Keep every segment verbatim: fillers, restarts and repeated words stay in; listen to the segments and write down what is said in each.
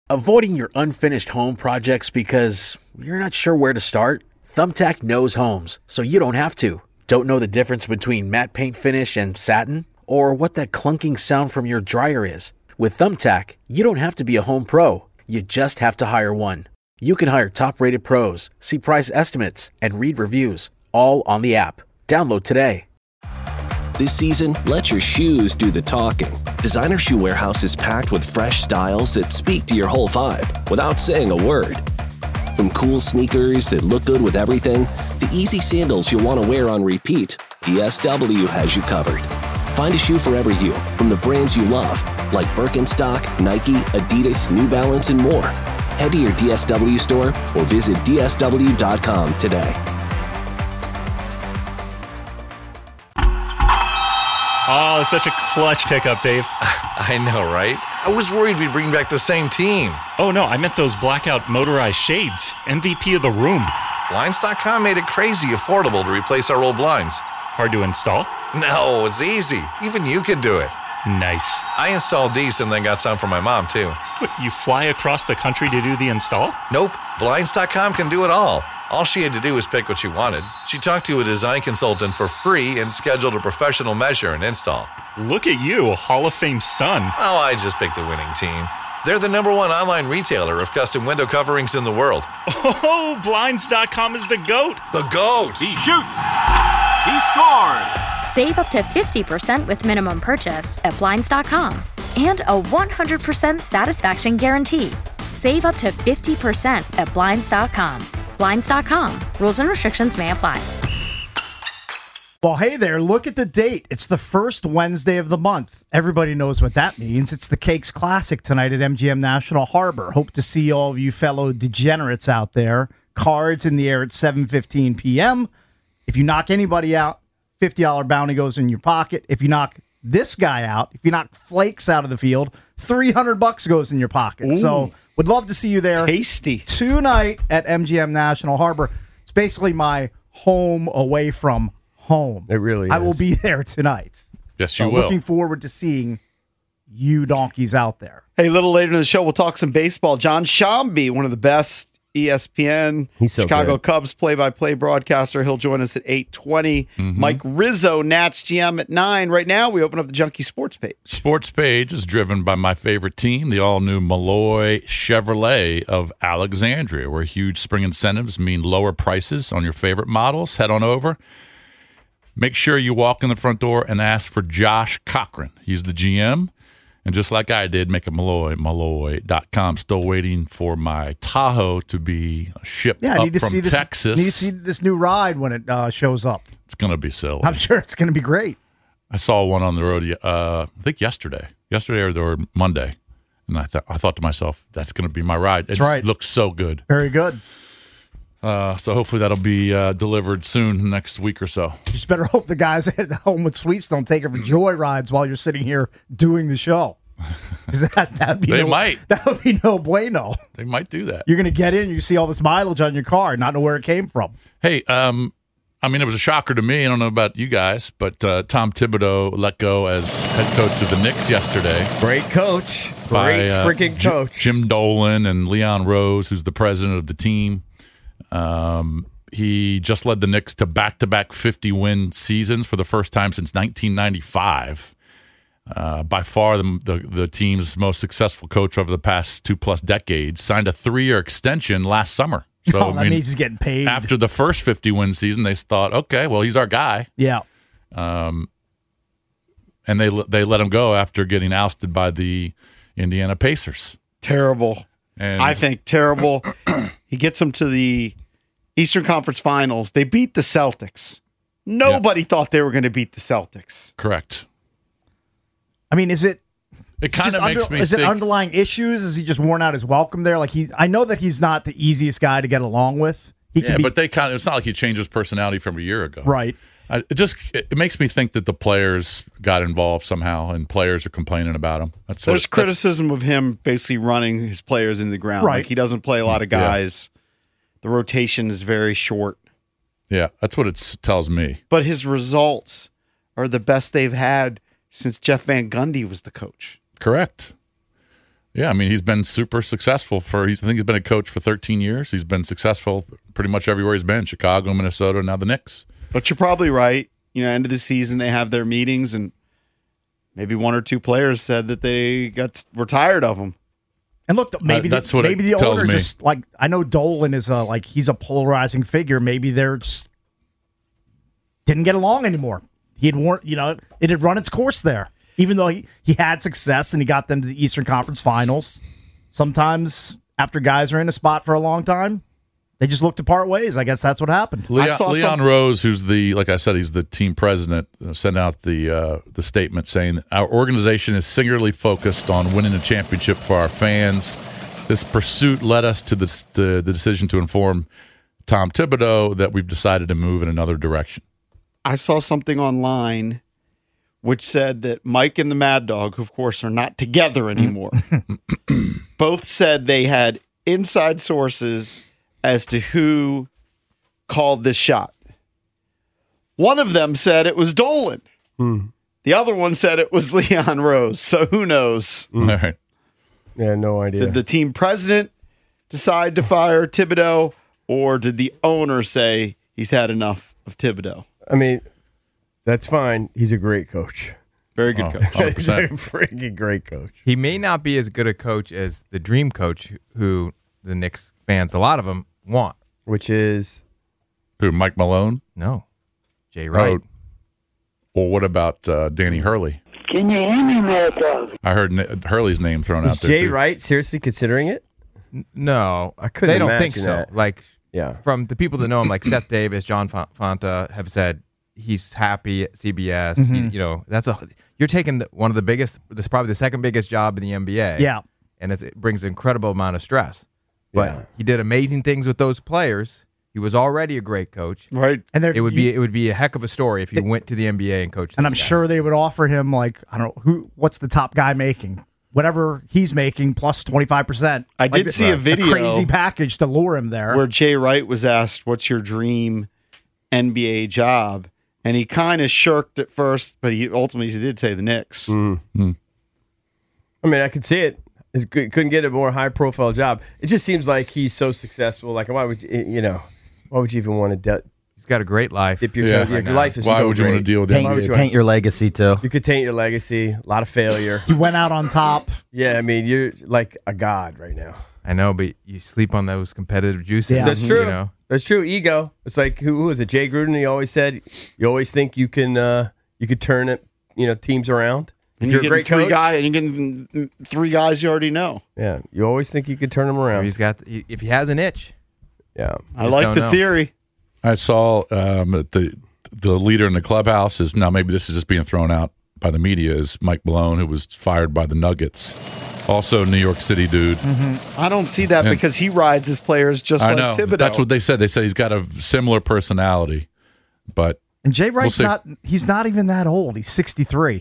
Avoiding your unfinished home projects because you're not sure where to start? Thumbtack knows homes, so you don't have to. Don't know the difference between matte paint finish and satin? Or what that clunking sound from your dryer is? With Thumbtack, you don't have to be a home pro. You just have to hire one. You can hire top-rated pros, see price estimates, and read reviews, all on the app. Download today. This season, let your shoes do the talking. Designer Shoe Warehouse is packed with fresh styles that speak to your whole vibe without saying a word. From cool sneakers that look good with everything, to easy sandals you'll want to wear on repeat, D S W has you covered. Find a shoe for every you from the brands you love, like Birkenstock, Nike, Adidas, New Balance, and more. Head to your D S W store or visit D S W dot com today. Oh, such a clutch pickup, Dave. I know, right? I was worried we'd bring back the same team. Oh, no, I meant those blackout motorized shades. M V P of the room. Blinds dot com made it crazy affordable to replace our old blinds. Hard to install? No, it's easy. Even you could do it. Nice. I installed these and then got some for my mom, too. What, you fly across the country to do the install? Nope. Blinds dot com can do it all. All she had to do was pick what she wanted. She talked to a design consultant for free and scheduled a professional measure and install. Look at you, a Hall of Fame son. Oh, I just picked the winning team. They're the number one online retailer of custom window coverings in the world. Oh, Blinds dot com is the GOAT. The GOAT! He shoots. He scores. Save up to fifty percent with minimum purchase at Blinds dot com. And a one hundred percent satisfaction guarantee. Save up to fifty percent at Blinds dot com. Blinds dot com. Rules and restrictions may apply. Well, hey there, look at the date. It's the first Wednesday of the month. Everybody knows what that means. It's the Cakes Classic tonight at M G M National Harbor. Hope to see all of you fellow degenerates out there. Cards in the air at seven fifteen p.m. If you knock anybody out, fifty dollars bounty goes in your pocket. If you knock this guy out, if you knock Flakes out of the field, three hundred bucks goes in your pocket. Ooh. So would love to see you there. Tasty. Tonight at M G M National Harbor. It's basically my home away from home. It really is. I will be there tonight. Yes, so you will. Looking forward to seeing you donkeys out there. Hey, a little later in the show, we'll talk some baseball. John Shambi, one of the best E S P N He's so Chicago good. Cubs play-by-play broadcaster. He'll join us at eight twenty. Mm-hmm. Mike Rizzo, Nats G M at nine. Right now, we open up the Junkie Sports page. Sports page is driven by my favorite team, the all-new Malloy Chevrolet of Alexandria, where huge spring incentives mean lower prices on your favorite models. Head on over. Make sure you walk in the front door and ask for Josh Cochran. He's the G M. And just like I did, make a Malloy, Malloy dot com. Still waiting for my Tahoe to be shipped Yeah, I up need to from see this, Texas. Need to see this new ride when it uh, shows up. It's going to be silly. I'm sure it's going to be great. I saw one on the road, uh, I think yesterday. Yesterday or, or Monday. And I, th- I thought to myself, that's going to be my ride. It That's just right. looks so good. Very good. Uh, so hopefully that'll be uh, delivered soon, next week or so. You just better hope the guys at Homewood Suites don't take it for joy rides while you're sitting here doing the show. That, that'd be They no, might. That would be no bueno. They might do that. You're going to get in, you see all this mileage on your car, and not know where it came from. Hey, um, I mean, it was a shocker to me. I don't know about you guys, but uh, Tom Thibodeau let go as head coach of the Knicks yesterday. Great coach. by, Great uh, freaking J- coach. Jim Dolan and Leon Rose, who's the president of the team. Um, he just led the Knicks to back-to-back fifty-win seasons for the first time since nineteen ninety-five. Uh, by far the, the the team's most successful coach over the past two-plus decades. Signed a three-year extension last summer. So Oh, that I mean, means he's getting paid. after the first fifty-win season, they thought, okay, well, he's our guy. Yeah. Um, and they they let him go after getting ousted by the Indiana Pacers. Terrible. And I think terrible. He gets them to the Eastern Conference Finals. They beat the Celtics. Nobody yeah. thought they were going to beat the Celtics. Correct. I mean, is it? It kind of makes under, me. Is think, it underlying issues? Is he just worn out his welcome there? Like he, I know that he's not the easiest guy to get along with. He yeah, can be, but they kind of. It's not like he changed his personality from a year ago, right? I, it just it makes me think that the players got involved somehow, and players are complaining about him. That's There's what, criticism of him basically running his players into the ground. Right. Like he doesn't play a lot of guys. Yeah. The rotation is very short. Yeah, that's what it tells me. But his results are the best they've had since Jeff Van Gundy was the coach. Correct. Yeah, I mean, he's been super successful for, he's, I think he's been a coach for thirteen years. He's been successful pretty much everywhere he's been, Chicago, Minnesota, now the Knicks. But you're probably right. You know, end of the season, they have their meetings, and maybe one or two players said that they got were tired of him. And look, maybe Uh, that's the, what maybe it the tells owner me. just like I know Dolan is a like he's a polarizing figure. Maybe they're just didn't get along anymore. He had worn, you know, it had run its course there. Even though he, he had success and he got them to the Eastern Conference Finals, sometimes after guys are in a spot for a long time, they just look to part ways. I guess that's what happened. Leon, saw Leon some- Rose, who's the, like I said, he's the team president, uh, sent out the uh, the statement saying, our organization is singularly focused on winning a championship for our fans. This pursuit led us to the, to the decision to inform Tom Thibodeau that we've decided to move in another direction. I saw something online which said that Mike and the Mad Dog, who of course are not together anymore, both said they had inside sources as to who called this shot. One of them said it was Dolan. Hmm. The other one said it was Leon Rose. So who knows? All right. Yeah, no idea. Did the team president decide to fire Thibodeau, or did the owner say he's had enough of Thibodeau? I mean, that's fine. He's a great coach. Very good Oh, coach. one hundred He's a percent. freaking great coach. He may not be as good a coach as the dream coach who the Knicks fans, a lot of them, want. Which is Who, Mike Malone? No. Jay Wright. Oh, well, what about uh, Danny Hurley? Can you hear me, Mad Dog? I heard N- Hurley's name thrown is out there, Jay too. Wright seriously considering it? N- No. I couldn't They don't think imagine so. that. Like, Yeah. from the people that know him, like Seth Davis, John Fa- Fanta, have said he's happy at C B S. Mm-hmm. He, you know, that's a you're taking the, one of the biggest. This is probably the second biggest job in the N B A. Yeah. and it's, it brings an incredible amount of stress. But Yeah. he did amazing things with those players. He was already a great coach. Right. And they're- It would you- be it would be a heck of a story if he went to the N B A and coached. And those I'm guys. sure they would offer him like I don't know who what's the top guy making. Whatever he's making plus twenty-five percent. I did see a video crazy package to lure him there. where Jay Wright was asked, "What's your dream N B A job?" And he kind of shirked at first, but he ultimately he did say the Knicks. Mm. I mean, I could see it. He couldn't get a more high profile job. It just seems like he's so successful. Like, why would you, you know, why would you even want to de- He's got a great life. dip your Yeah. toe? Your I know. life is Why so would you want to great. deal with Why him? would you Paint, paint your legacy too. You could taint your legacy. A lot of failure. he went out on top. Yeah, I mean, you're like a god right now. I know, but you sleep on those competitive juices. Yeah. That's you true. know? That's true. Ego. It's like who, who was it? Jay Gruden. He always said you always think you can uh, you could turn it, you know, teams around. And If you're you're a getting great three coach, guys, and you're getting three guys you already know. yeah, you always think you could turn them Or around. he's got he, if he has an itch. Yeah, I just like don't the know. theory. I saw um, that the the leader in the clubhouse is now maybe this is just being thrown out by the media is Mike Malone, who was fired by the Nuggets, also New York City dude. I don't see that Yeah. because he rides his players just I like know Thibodeau. that's what they said. They said he's got a similar personality, but And Jay Wright's see. not he's not even that old. He's sixty-three.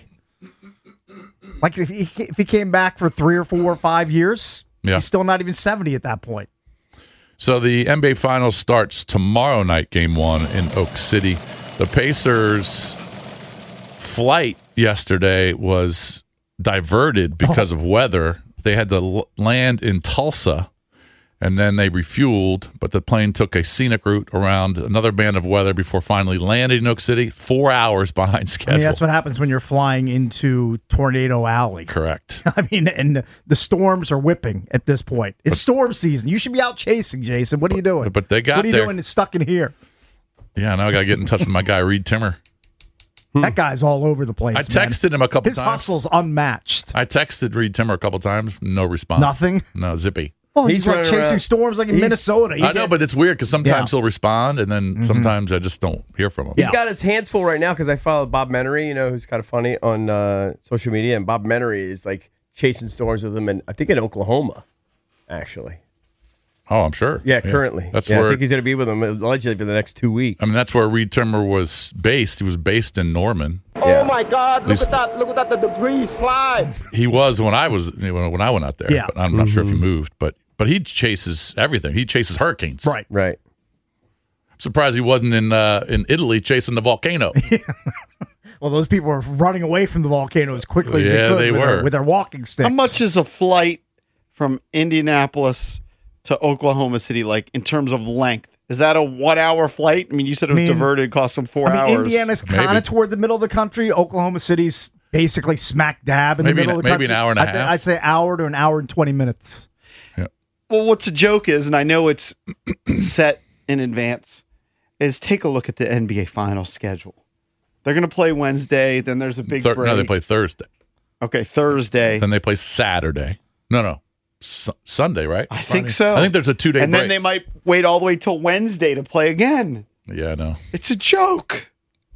Like if he if he came back for three or four or five years, Yeah. he's still not even seventy at that point. So the N B A Finals starts tomorrow night, game one in Oak City. The Pacers' flight yesterday was diverted because of weather. They had to l- land in Tulsa, and then they refueled, but the plane took a scenic route around another band of weather before finally landing in Oak City, four hours behind I schedule. mean, that's what happens when you're flying into Tornado Alley. Correct. I mean, and the storms are whipping at this point. It's storm season. You should be out chasing, Jason. What are you doing? But they got What are you there. doing? It's stuck in here. Yeah, now I got to get in touch with my guy, Reed Timmer. That guy's all over the place. I man. texted him a couple His times. hustle's unmatched. I texted Reed Timmer a couple times. No response. Nothing? No, zippy. Well, he's, He's like running chasing around- storms like in he's- Minnesota. He I know, can't- but it's weird because sometimes Yeah. Mm-hmm. he'll respond, and then sometimes I just don't hear from him. He's got his hands full right now because I follow Bob Menery, you know, who's kind of funny on uh, social media, and Bob Menery is like chasing storms with him, and I think in Oklahoma, actually. Oh, I'm sure. Yeah, currently. That's yeah, I where. think he's going to be with him allegedly for the next two weeks. I mean, that's where Reed Timmer was based. He was based in Norman. Yeah. Oh my God! Look least- at that! Look at that! The debris fly. He was when I was when when I went out there. Yeah. But I'm not sure if he moved, but but he chases everything. He chases hurricanes. right. Right. I'm surprised he wasn't in uh, in Italy chasing the volcano. Well, those people were running away from the volcano as quickly as Yeah, they could they with, were. Their, with their walking sticks. How much is a flight from Indianapolis to Oklahoma City, like in terms of length? Is that a one-hour flight? I mean, you said it was I mean, diverted, cost them four I mean, hours. Indiana's kind of toward the middle of the country. Oklahoma City's basically smack dab in maybe the middle an, of the maybe country. an hour and a I th- half. I'd say hour to an hour and twenty minutes. Yeah. Well, what's a joke is, and I know it's set in advance, is take a look at the N B A Finals schedule. They're going to play Wednesday, then there's a big Thur- break. no, they play Thursday. Okay, Thursday. Then they play Saturday. No, no, Su- Sunday, right? I think so. I think there's a two day And break. then they might wait all the way till Wednesday to play again. Yeah, I know. It's a joke.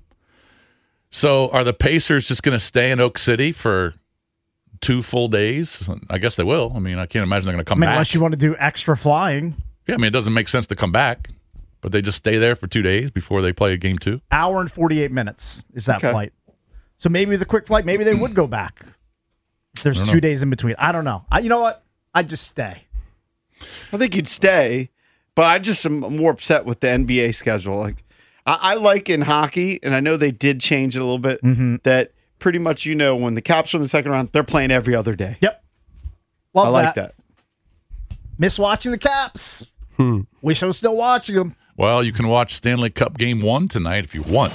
So are the Pacers just going to stay in Oak City for two full days? I guess they will. I mean, I can't imagine they're going to I come mean, back. unless you want to do extra flying. Yeah, I mean, it doesn't make sense to come back, but they just stay there for two days before they play a game two. Hour and forty-eight minutes is that Okay. flight. So maybe the quick flight, maybe they would go back. If there's I don't two know. days in between. I don't know. I, you know what? I'd just stay. I think you'd stay, but I just am more upset with the N B A schedule. Like, I, I like in hockey, and I know they did change it a little bit, Mm-hmm. that pretty much, you know, when the Caps are in the second round, they're playing every other day. Yep. Love I like that. Miss watching the Caps. Hmm. Wish I was still watching them. Well, you can watch Stanley Cup Game One tonight if you want.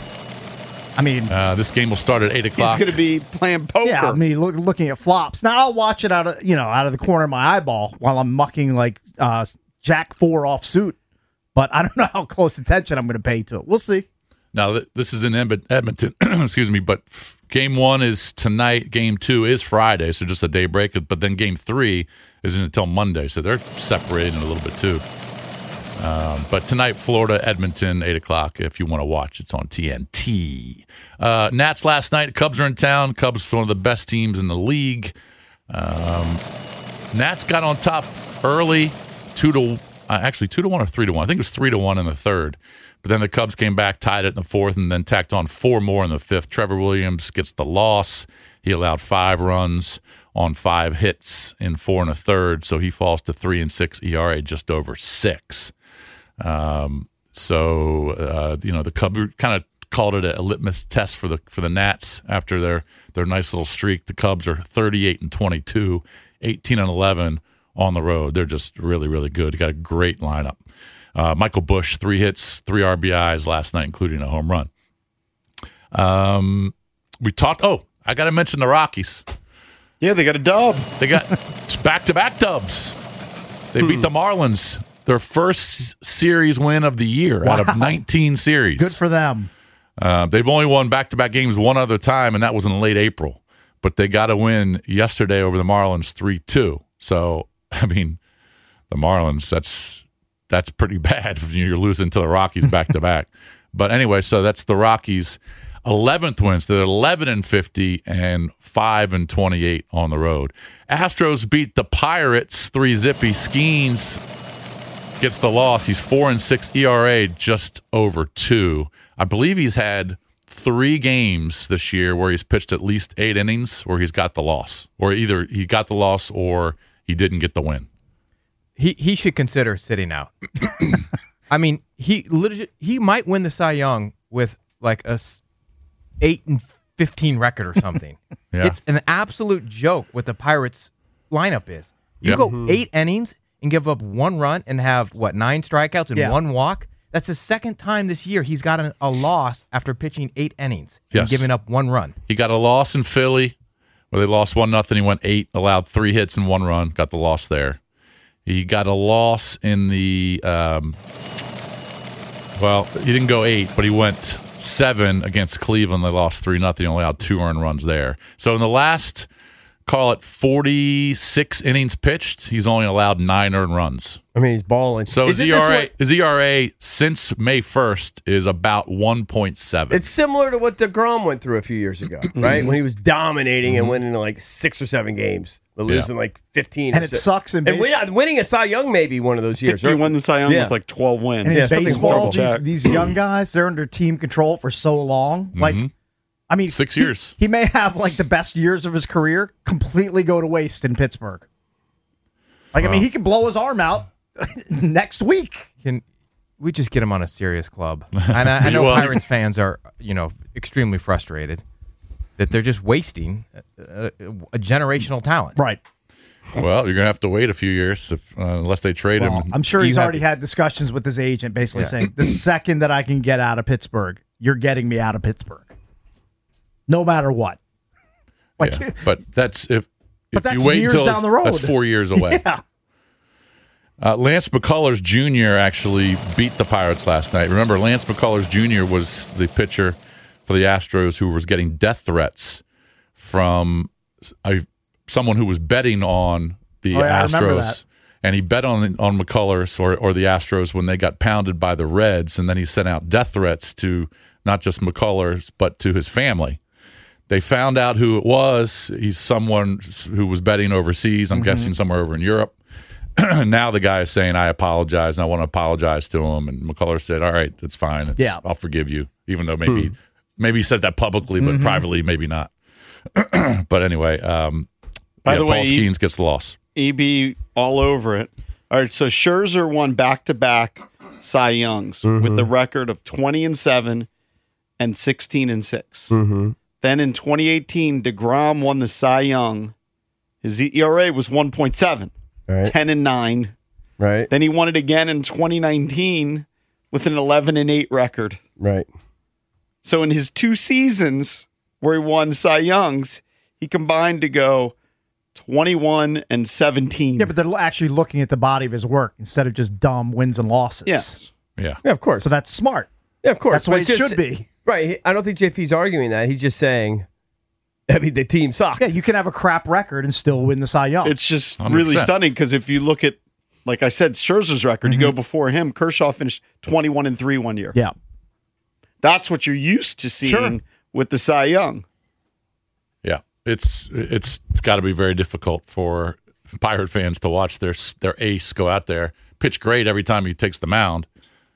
I mean, uh, this game will start at eight He's o'clock. going to be playing poker. Yeah, I mean, look, looking at flops. Now I'll watch it out of you know out of the corner of my eyeball while I'm mucking like uh, Jack Four off suit. But I don't know how close attention I'm going to pay to it. We'll see. Now th- this is in Edmont- Edmonton. Excuse me, but f- game one is tonight. Game two is Friday, so just a day break. But then game three isn't until Monday, so they're separated a little bit too. Um, but tonight, Florida, Edmonton, eight o'clock. If you want to watch, it's on T N T. Uh, Nats last night. Cubs are in town. Cubs one of the best teams in the league. Um, Nats got on top early, two to uh, actually two to one or three to one. I think it was three to one in the third. But then the Cubs came back, tied it in the fourth, and then tacked on four more in the fifth. Trevor Williams gets the loss. He allowed five runs on five hits in four and a third, so he falls to three and six E R A, just over six. Um, so uh, you know the Cubs kind of called it a litmus test for the for the Nats after their their nice little streak. The Cubs are thirty-eight and twenty-two, eighteen and eleven on the road. They're just really really good. They got a great lineup. Uh, Michael Busch, three hits, three R B Is last night, including a home run. Um, we talked. Oh, I got to mention the Rockies. Yeah, they got a dub. They got back-to-back dubs. They beat the Marlins, their first series win of the year out of Wow. nineteen series. Good for them. Uh, they've only won back-to-back games one other time, and that was in late April. But they got a win yesterday over the Marlins three two. So, I mean, the Marlins, that's that's pretty bad if you're losing to the Rockies back-to-back. But anyway, so that's the Rockies' eleventh wins. They're eleven and fifty and five and twenty-eight on the road. Astros beat the Pirates three zippy. Skeens gets the loss. He's four and six E R A, just over two. I believe he's had three games this year where he's pitched at least eight innings where he's got the loss, or either he got the loss or he didn't get the win. He he should consider sitting out. I mean, he legit, he might win the Cy Young with like a s- eight and fifteen record or something. Yeah. It's an absolute joke what the Pirates lineup is. You Yep. go Mhm. eight innings and give up one run and have what nine strikeouts and Yeah. one walk. That's the second time this year he's got a, a loss after pitching eight innings and Yes. giving up one run. He got a loss in Philly where they lost one nothing. He went eight, allowed three hits and one run, got the loss there. He got a loss in the um, well, he didn't go eight, but he went seven against Cleveland. They lost three nothing. Only allowed two earned runs there. So in the last, call it forty-six innings pitched, he's only allowed nine earned runs. I mean, he's balling. So his Isn't E this R A, what- his E R A since May first is about one point seven. It's similar to what DeGrom went through a few years ago, right? When he was dominating and winning like six or seven games, but Yeah. losing like fifteen. And or it so- sucks in and win- baseball. winning a Cy Young may be one of those I years. think he won the Cy Young Yeah. with like twelve wins. And Yeah, in something baseball, horrible. these, Check. these young guys, they're under team control for so long. Like, I mean, Six he- years. He, may have like the best years of his career completely go to waste in Pittsburgh. Like, I mean, he could blow his arm out next week. Can we just get him on a serious club? And I, I know Well- Pirates fans are, you know, extremely frustrated that they're just wasting a, a, a generational talent. Right. Well, you're gonna have to wait a few years if, uh, unless they trade Well, him. I'm sure You he's have- already had discussions with his agent, basically Yeah. saying the second that I can get out of Pittsburgh, you're getting me out of Pittsburgh, no matter what. Like, yeah, but that's if But if that's you wait years until down the road. that's four years away. Yeah. Uh, Lance McCullers Junior actually beat the Pirates last night. Remember, Lance McCullers Junior was the pitcher for the Astros who was getting death threats from a, someone who was betting on the Oh, yeah, I remember Astros. that. And he bet on on McCullers or, or the Astros when they got pounded by the Reds, and then he sent out death threats to not just McCullers, but to his family. They found out who it was. He's someone who was betting overseas, I'm Mm-hmm. guessing somewhere over in Europe. Now the guy is saying, I apologize, and I want to apologize to him. And McCullers said, all right, that's fine. It's, Yeah. I'll forgive you, even though maybe Hmm. maybe he says that publicly, but Mhm. privately, maybe not. But anyway, um, By yeah, the way, Paul he- Skeens gets the loss. E B all over it. All right, so Scherzer won back-to-back Cy Youngs with the record of twenty and seven and sixteen and six. Mm-hmm. Then in twenty eighteen, DeGrom won the Cy Young. His E R A was one point seven, Right. ten and nine. Right. Then he won it again in twenty nineteen with an eleven and eight record. Right. So in his two seasons where he won Cy Youngs, he combined to go twenty-one and seventeen. Yeah, but they're actually looking at the body of his work instead of just dumb wins and losses. Yes. Yeah. Yeah, of course. So that's smart. Yeah, of course. That's the way But it just- should be. Right. He- I don't think J P's arguing that. He's just saying, I mean, the team sucks. Yeah, you can have a crap record and still win the Cy Young. It's just one hundred percent. really stunning because if you look at, like I said, Scherzer's record, you go before him, Kershaw finished twenty-one and three one year. Yeah. That's what you're used to seeing Sure. with the Cy Young. Yeah, it's it's got to be very difficult for Pirate fans to watch their their ace go out there, pitch great every time he takes the mound,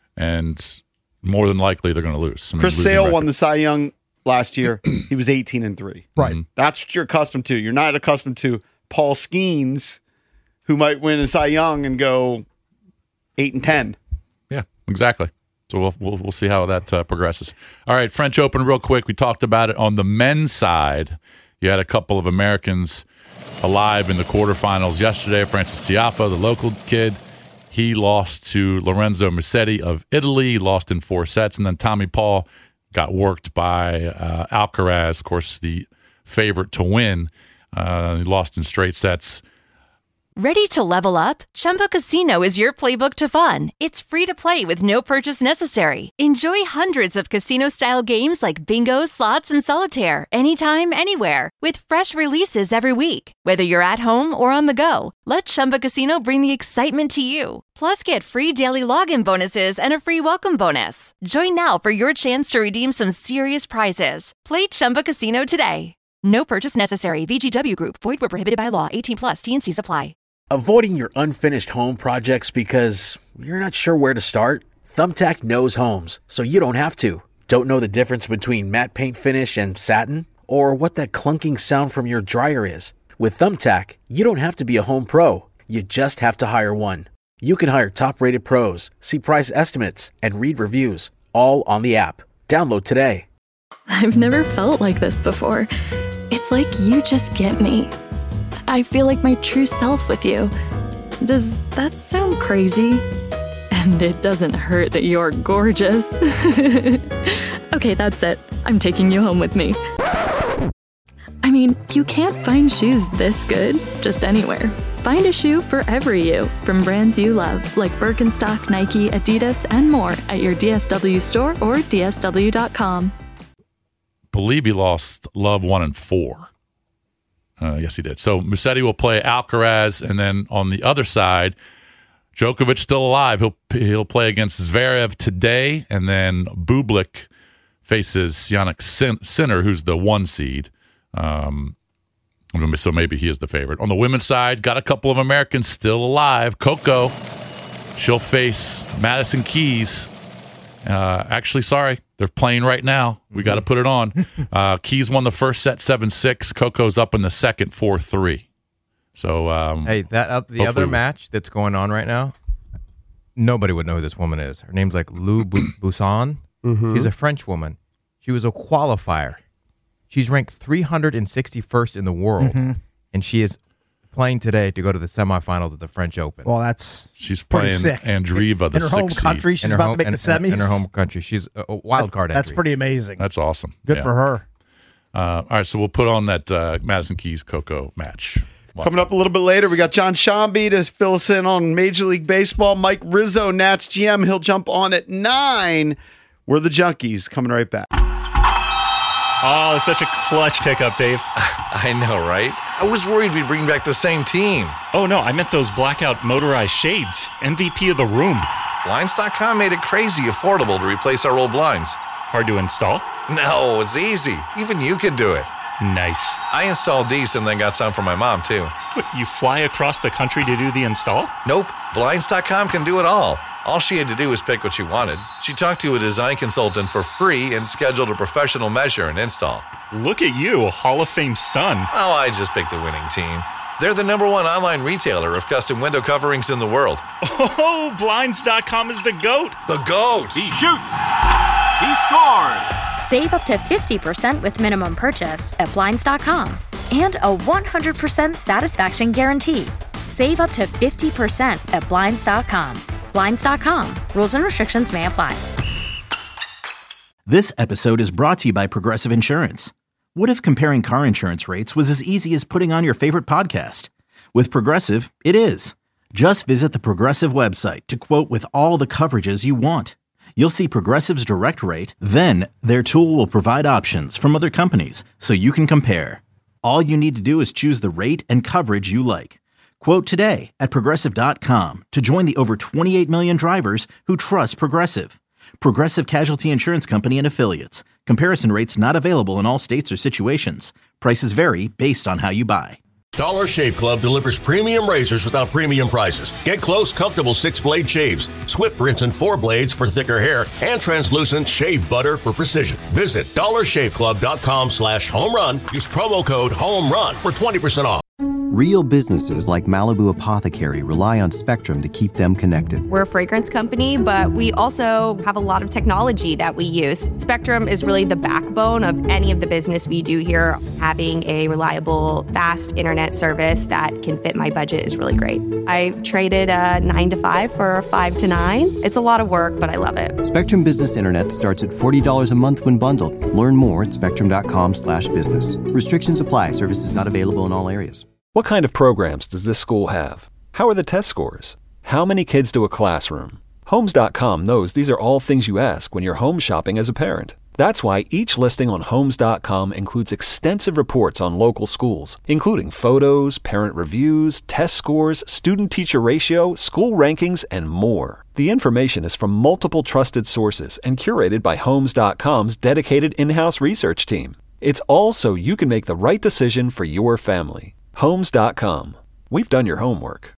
and more than likely they're going to lose. I mean, Chris losing Sale record. won the Cy Young last year. He was eighteen and three. Right. That's what you're accustomed to. You're not accustomed to Paul Skeens, who might win a Cy Young and go eight and ten. Yeah, exactly. So we'll we'll, we'll see how that uh, progresses. All right, French Open, real quick. We talked about it on the men's side. You had a couple of Americans alive in the quarterfinals yesterday. Francis Tiafoe, the local kid, he lost to Lorenzo Musetti of Italy, lost in four sets, and then Tommy Paul got worked by uh, Alcaraz, of course, the favorite to win. Uh, he lost in straight sets. Ready to level up? Chumba Casino is your playbook to fun. It's free to play with no purchase necessary. Enjoy hundreds of casino-style games like bingo, slots, and solitaire anytime, anywhere with fresh releases every week. Whether you're at home or on the go, let Chumba Casino bring the excitement to you. Plus, get free daily login bonuses and a free welcome bonus. Join now for your chance to redeem some serious prizes. Play Chumba Casino today. No purchase necessary. V G W Group. Void where prohibited by law. eighteen plus. T and Cs apply. Avoiding your unfinished home projects because you're not sure where to start? Thumbtack knows homes, so you don't have to. Don't know the difference between matte paint finish and satin? Or what that clunking sound from your dryer is? With Thumbtack, you don't have to be a home pro. You just have to hire one. You can hire top-rated pros, see price estimates, and read reviews, all on the app. Download today. I've never felt like this before. It's like you just get me. I feel like my true self with you. Does that sound crazy? And it doesn't hurt that you're gorgeous. Okay, that's it. I'm taking you home with me. I mean, you can't find shoes this good just anywhere. Find a shoe for every you from brands you love, like Birkenstock, Nike, Adidas, and more at your D S W store or D S W dot com. Believe he lost Love one and four. Uh, yes, he did. So Musetti will play Alcaraz, and then on the other side, Djokovic still alive. He'll he'll play against Zverev today, and then Bublik faces Jannik Sin- Sinner, who's the one seed. Um, so maybe he is the favorite. On the women's side, got a couple of Americans still alive. Coco, she'll face Madison Keys. Uh, actually, sorry, they're playing right now. We got to put it on. Uh, Keys won the first set seven six. Coco's up in the second four three. So, um, hey, that uh, the other hopefully- match that's going on right now, nobody would know who this woman is. Her name's like Lou Bu- Busson. Mhm. She's a French woman. She was a qualifier. She's ranked three hundred sixty-first in the world, Mhm. and she is playing today to go to the semifinals of the French Open. Well, that's she's pretty playing sick. Andreeva, the in her home sixth country. seed. She's In her about home- to make in- the semis. in her home country. She's a, a wild card That's entry. pretty amazing. That's awesome. Good Yeah. for her. Uh, all right, so we'll put on that uh, Madison Keys Coco match. Watch Coming up a little bit later, we got John Shambi to fill us in on Major League Baseball. Mike Rizzo, Nats G M. He'll jump on at nine. We're the Junkies. Coming right back. Oh, it's such a clutch pickup, Dave. I know, right? I was worried we'd bring back the same team. Oh, no, I meant those blackout motorized shades. M V P of the room. Blinds dot com made it crazy affordable to replace our old blinds. Hard to install? No, it's easy. Even you could do it. Nice. I installed these and then got some for my mom, too. What, you fly across the country to do the install? Nope. Blinds dot com can do it all. All she had to do was pick what she wanted. She talked to a design consultant for free and scheduled a professional measure and install. Look at you, Hall of Fame son. Oh, I just picked the winning team. They're the number one online retailer of custom window coverings in the world. Oh, Blinds dot com is the GOAT. The GOAT! He shoots. He scores. Save up to fifty percent with minimum purchase at Blinds dot com and a one hundred percent satisfaction guarantee. Save up to fifty percent at Blinds dot com. Blinds dot com. Rules and restrictions may apply. This episode is brought to you by Progressive Insurance. What if comparing car insurance rates was as easy as putting on your favorite podcast? With Progressive, it is. Just visit the Progressive website to quote with all the coverages you want. You'll see Progressive's direct rate, then their tool will provide options from other companies so you can compare. All you need to do is choose the rate and coverage you like. Quote today at Progressive dot com to join the over twenty-eight million drivers who trust Progressive. Progressive Casualty Insurance Company and Affiliates. Comparison rates not available in all states or situations. Prices vary based on how you buy. Dollar Shave Club delivers premium razors without premium prices. Get close, comfortable six-blade shaves, swift rinse and four blades for thicker hair, and translucent shave butter for precision. Visit dollar shave club dot com slash home run. Use promo code HOMERUN for twenty percent off. Real businesses like Malibu Apothecary rely on Spectrum to keep them connected. We're a fragrance company, but we also have a lot of technology that we use. Spectrum is really the backbone of any of the business we do here. Having a reliable, fast internet service that can fit my budget is really great. I traded a nine to five for a five to nine. It's a lot of work, but I love it. Spectrum Business Internet starts at forty dollars a month when bundled. Learn more at spectrum dot com slash business. Restrictions apply. Services not available in all areas. What kind of programs does this school have? How are the test scores? How many kids do a classroom? Homes dot com knows these are all things you ask when you're home shopping as a parent. That's why each listing on Homes dot com includes extensive reports on local schools, including photos, parent reviews, test scores, student-teacher ratio, school rankings, and more. The information is from multiple trusted sources and curated by Homes dot com's dedicated in-house research team. It's all so you can make the right decision for your family. Homes dot com. We've done your homework.